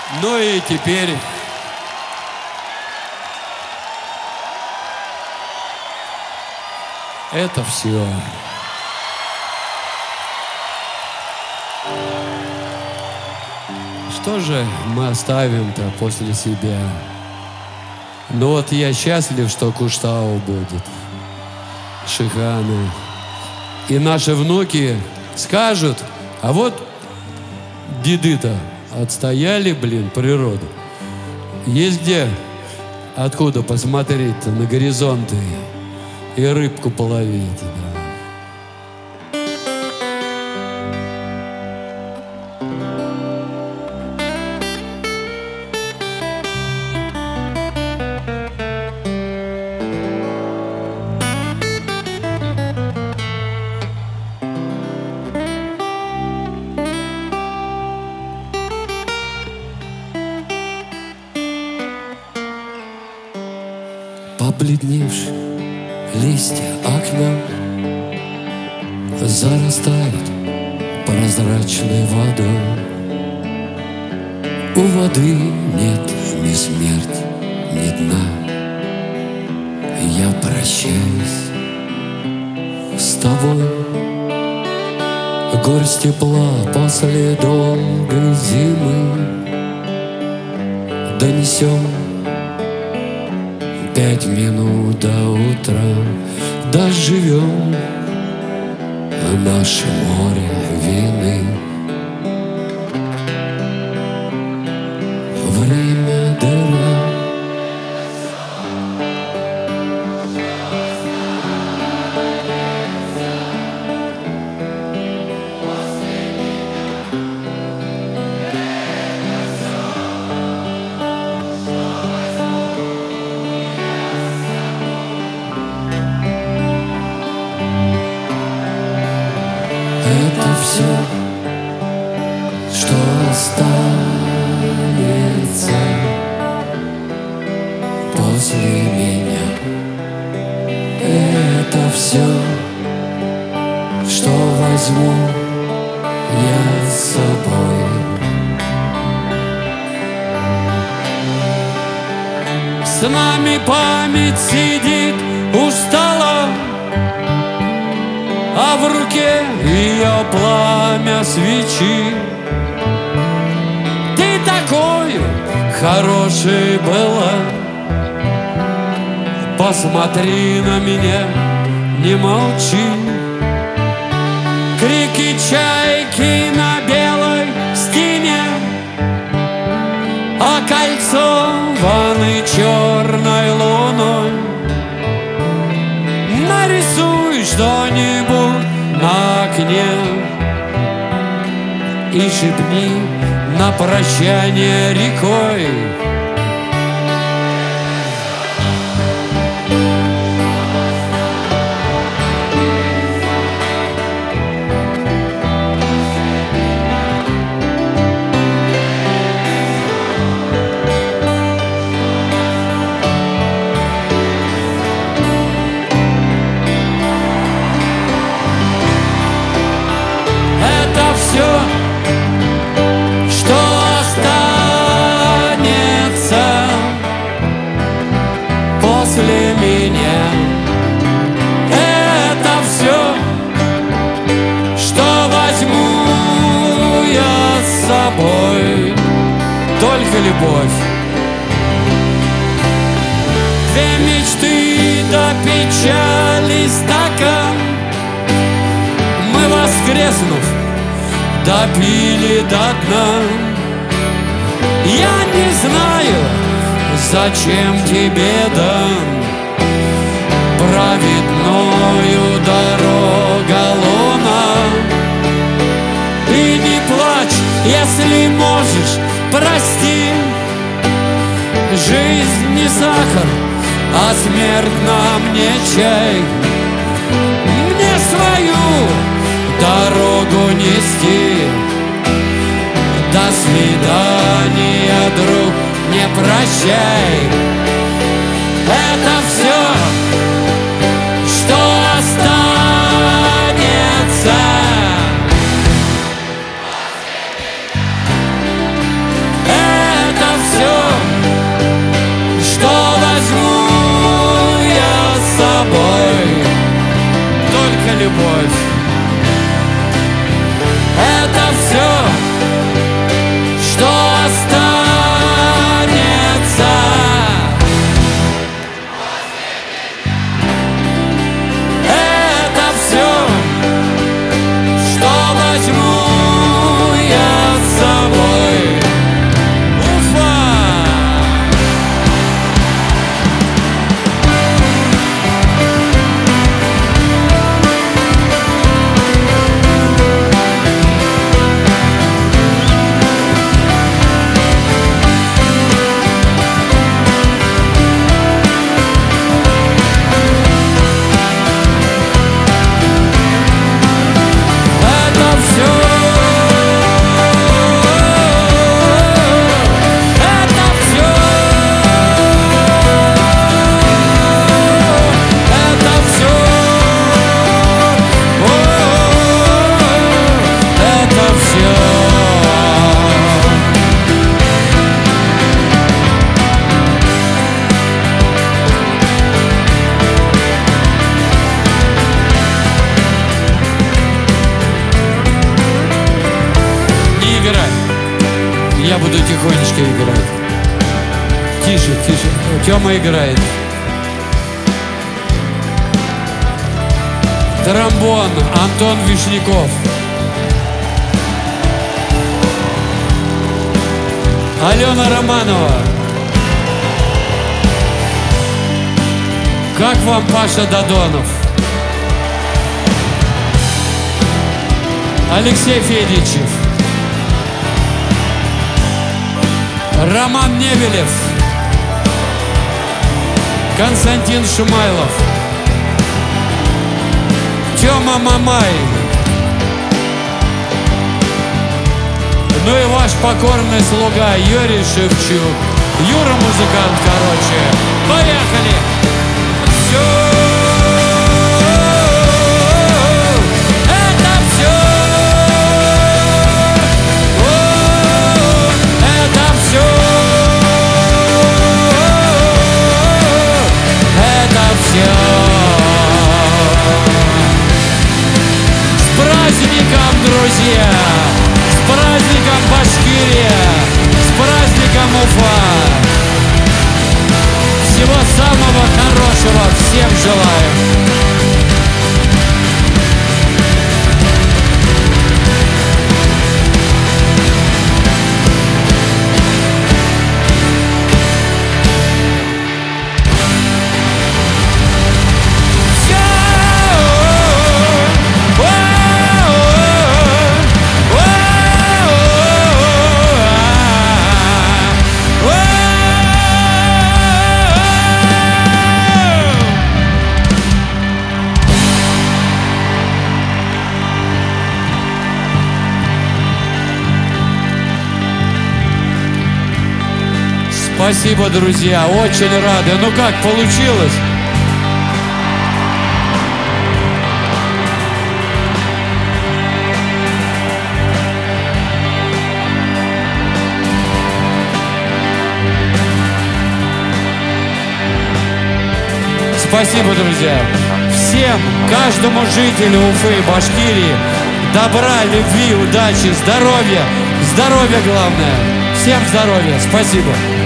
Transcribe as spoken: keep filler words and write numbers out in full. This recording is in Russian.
Ну и теперь это все. Что же мы оставим-то после себя? Ну вот я счастлив, что Куштау будет. Шиханы. И наши внуки скажут, а вот деды-то отстояли, блин, природу. Есть где, откуда посмотреть-то на горизонты и рыбку половить. Да. Побледневшие листья окна зарастают прозрачной водой. У воды нет ни смерти, ни дна. Я прощаюсь с тобой. Горсть тепла после долгой зимы донесем пять минут до утра. Доживем наше море вины. Время дыра. Это все, что останется после меня. Это все, что возьму я с собой. С нами память сидит устала, а в руке ее пламя свечи. Ты такой хороший была, посмотри на меня, не молчи. Крики чайки на белой стене, окольцованы черной луной. Нарисуй что-нибудь на окне и шепни на прощание рекой. После меня это все, что возьму я с собой. Только любовь. Две мечты до печали стакан мы, воскреснув, допили до дна. Я не знаю, зачем тебе дан праведною дорога луна. И не плачь, если можешь, прости. Жизнь не сахар, а смерть нам не чай. Мне свою дорогу нести. До свидания, друг, не прощай. Это все, что останется. Это я буду тихонечко играть. Тише, тише. Тёма играет. Тромбон Антон Вишняков. Алена Романова. Как вам Паша Додонов? Алексей Федичев. Роман Невелев. Константин Шумайлов. Тёма Мамай. Ну и ваш покорный слуга Юрий Шевчук. Юра музыкант, короче. Поехали! Все, это все, это все, это все. С праздником, друзья! С праздником Башкирия! С праздником Уфа! Всего самого хорошего всем желаю! Спасибо, друзья, очень рады. Ну как, получилось? Спасибо, друзья. Всем, каждому жителю Уфы и Башкирии добра, любви, удачи, здоровья. Здоровья главное. Всем здоровья. Спасибо.